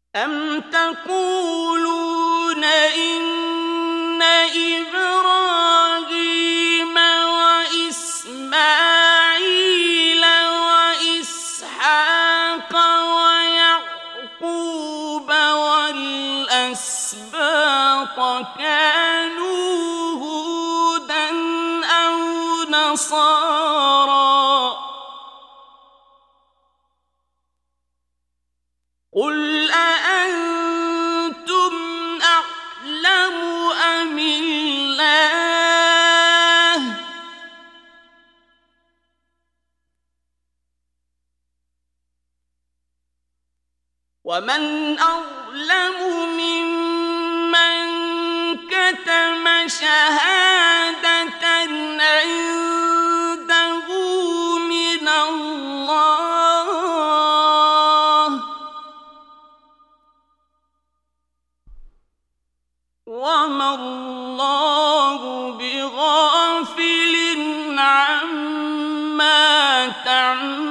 أَمْ تَقُولُونَ إِنَّ إِبْرَاهِيمَ وَإِسْمَاعِيلَ وَإِسْحَاقَ وَيَعْقُوبَ وَالْأَسْبَاطَ كَانُوا هُودًا أَوْ نَصَارَىٰ ۗ قُلْ أَأَنتُمْ أَعْلَمُ أَمِ اللَّهُ ۗ وَمَنْ أَظْلَمُ مِمَّن كَتَمَ شَهَادَةً عِندَهُ مِنَ اللَّهِ ۗ وَمَا اللَّهُ بِغَافِلٍ عَمَّا تَعْمَلُونَ.